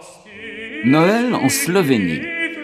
Noël en Slovénie.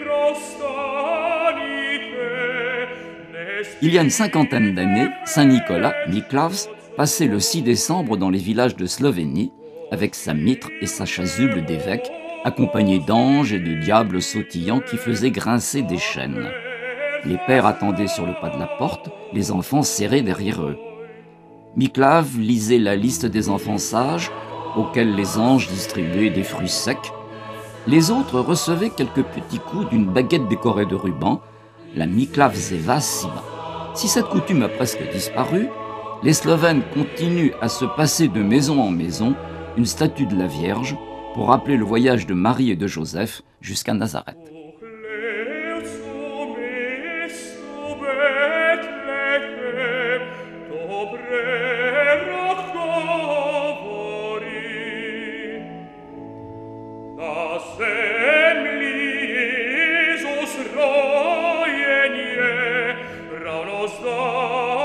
Il y a une cinquantaine d'années, Saint-Nicolas, Miklaš, passait le 6 décembre dans les villages de Slovénie avec sa mitre et sa chasuble d'évêque, accompagné d'anges et de diables sautillants qui faisaient grincer des chaînes. Les pères attendaient sur le pas de la porte, les enfants serrés derrière eux. Miklaš lisait la liste des enfants sages, auxquels les anges distribuaient des fruits secs. Les autres recevaient quelques petits coups d'une baguette décorée de rubans, la Miklavzeva Siba. Si cette coutume a presque disparu, les Slovènes continuent à se passer de maison en maison une statue de la Vierge pour rappeler le voyage de Marie et de Joseph jusqu'à Nazareth. Ravno